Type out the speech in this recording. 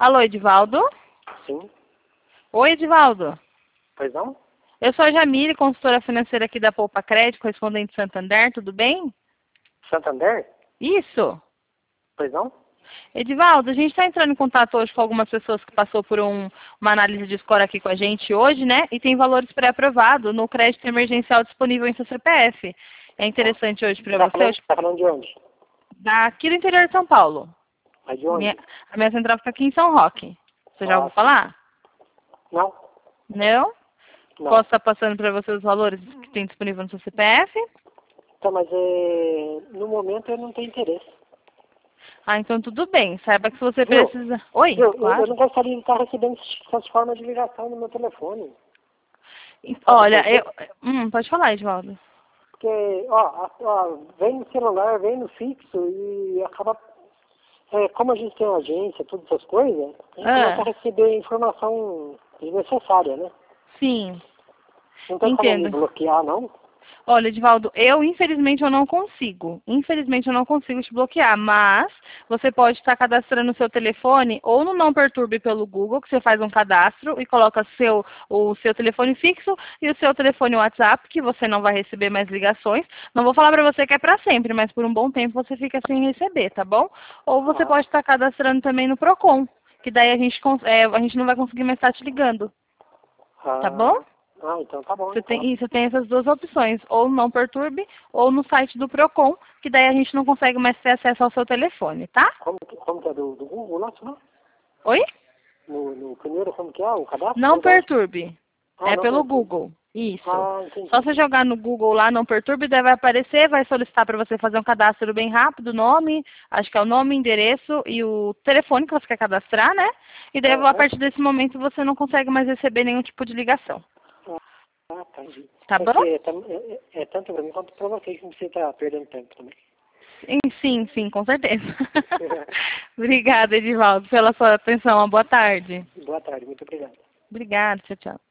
Alô, Edivaldo? Sim. Oi, Edivaldo. Pois não? Eu sou a Jamile, consultora financeira aqui da Poupa Crédito, correspondente Santander, tudo bem? Santander? Isso. Pois não? Edivaldo, a gente está entrando em contato hoje com algumas pessoas que passou por uma análise de score aqui com a gente hoje, né? E tem valores pré-aprovados no crédito emergencial disponível em seu CPF. É interessante hoje para você? Tá falando de onde? Daqui do interior de São Paulo. Mas de onde? A minha central fica aqui em São Roque. Você já ouviu falar? Não. Não? Não. Posso estar passando para você os valores que tem disponível no seu CPF? Tá, mas no momento eu não tenho interesse. Ah, então tudo bem. Saiba que se você Viu? precisa... Oi, Eu claro. não gostaria de estar recebendo essas formas de ligação no meu telefone. Olha, pode falar, Edvaldo. Porque, vem no celular, vem no fixo e acaba... como a gente tem uma agência, todas essas coisas, a gente começa a receber informação desnecessária, né? Sim. Não tem como me bloquear, não? Olha, Edivaldo, infelizmente eu não consigo. Infelizmente eu não consigo te bloquear, mas você pode estar cadastrando o seu telefone ou no Não Perturbe pelo Google, que você faz um cadastro e coloca o seu telefone fixo e o seu telefone WhatsApp, que você não vai receber mais ligações. Não vou falar para você que é para sempre, mas por um bom tempo você fica sem receber, tá bom? Ou você pode estar cadastrando também no Procon, que daí a gente não vai conseguir mais estar te ligando. Tá bom? Então tá bom. Você tem essas duas opções, ou Não Perturbe, ou no site do Procon, que daí a gente não consegue mais ter acesso ao seu telefone, tá? Como que é do Google, nosso, não? Oi? No primeiro, como que é o cadastro? Não Perturbe. É não pelo perturbe. Google. Isso. Entendi. Só você jogar no Google lá, Não Perturbe, daí vai aparecer, vai solicitar para você fazer um cadastro bem rápido, nome, acho que é o nome, endereço e o telefone que você quer cadastrar, né? E daí, a partir desse momento, você não consegue mais receber nenhum tipo de ligação. Entendi. Tá bom? É tanto para mim quanto para você que você está perdendo tempo também. Sim, com certeza. Obrigada, Edivaldo, pela sua atenção. Uma boa tarde. Boa tarde, muito obrigado. Obrigada, tchau.